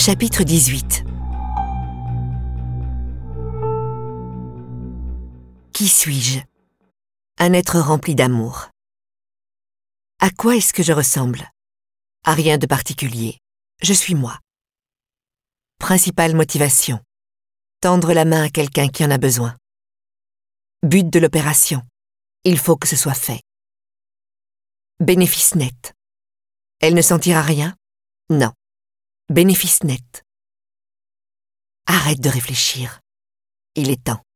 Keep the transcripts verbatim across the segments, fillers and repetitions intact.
Chapitre dix-huit. Qui suis-je? Un être rempli d'amour. À quoi est-ce que je ressemble? À rien de particulier. Je suis moi. Principale motivation. Tendre la main à quelqu'un qui en a besoin. But de l'opération. Il faut que ce soit fait. Bénéfice net. Elle ne sentira rien? Non. Bénéfice net. Arrête de réfléchir. Il est temps.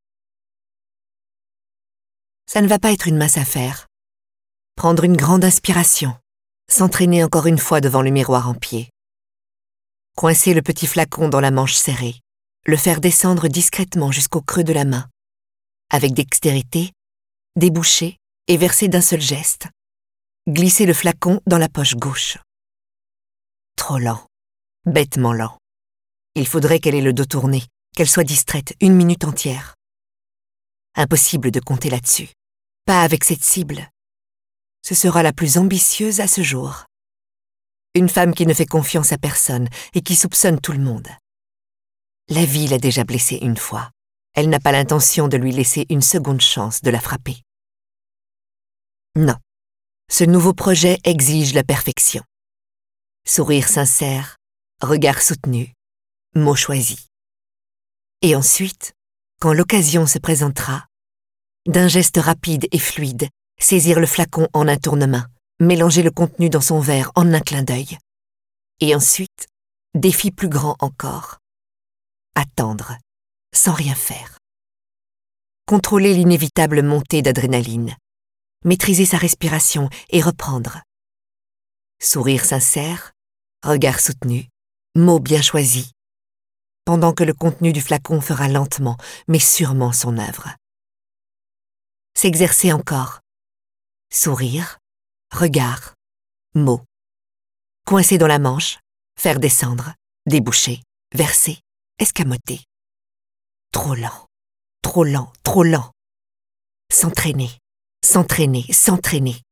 Ça ne va pas être une mince affaire. Prendre une grande inspiration. S'entraîner encore une fois devant le miroir en pied. Coincer le petit flacon dans la manche serrée. Le faire descendre discrètement jusqu'au creux de la main. Avec dextérité, déboucher et verser d'un seul geste. Glisser le flacon dans la poche gauche. Trop lent. Bêtement lent. Il faudrait qu'elle ait le dos tourné, qu'elle soit distraite une minute entière. Impossible de compter là-dessus. Pas avec cette cible. Ce sera la plus ambitieuse à ce jour. Une femme qui ne fait confiance à personne et qui soupçonne tout le monde. La vie l'a déjà blessée une fois. Elle n'a pas l'intention de lui laisser une seconde chance de la frapper. Non. Ce nouveau projet exige la perfection. Sourire sincère, regard soutenu, mots choisis. Et ensuite, quand l'occasion se présentera, d'un geste rapide et fluide, saisir le flacon en un tournement, mélanger le contenu dans son verre en un clin d'œil. Et ensuite, défi plus grand encore. Attendre, sans rien faire. Contrôler l'inévitable montée d'adrénaline. Maîtriser sa respiration et reprendre. Sourire sincère, regard soutenu, mots bien choisis, pendant que le contenu du flacon fera lentement, mais sûrement son œuvre. S'exercer encore. Sourire, regard, mots. Coincer dans la manche, faire descendre, déboucher, verser, escamoter. Trop lent, trop lent, trop lent. S'entraîner, s'entraîner, s'entraîner.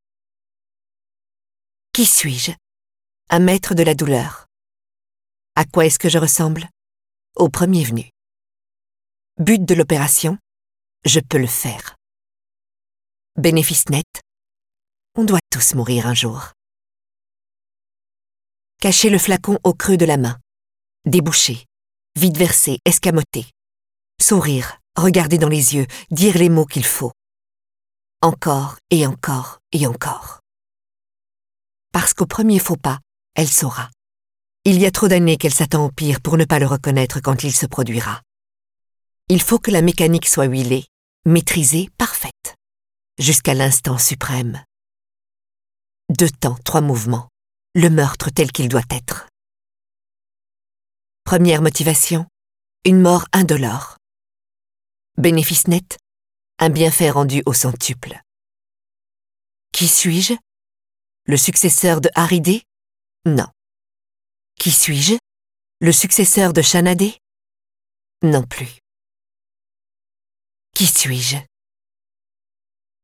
Qui suis-je? Un maître de la douleur. À quoi est-ce que je ressemble? Au premier venu. But de l'opération? Je peux le faire. Bénéfice net? On doit tous mourir un jour. Cacher le flacon au creux de la main. Déboucher. Vide verser, escamoter. Sourire, regarder dans les yeux, dire les mots qu'il faut. Encore et encore et encore. Parce qu'au premier faux pas, elle saura. Il y a trop d'années qu'elle s'attend au pire pour ne pas le reconnaître quand il se produira. Il faut que la mécanique soit huilée, maîtrisée, parfaite. Jusqu'à l'instant suprême. Deux temps, trois mouvements. Le meurtre tel qu'il doit être. Première motivation, une mort indolore. Bénéfice net, un bienfait rendu au centuple. Qui suis-je? Le successeur de Haridé? Non. Qui suis-je? Le successeur de Shanadé? Non plus. Qui suis-je?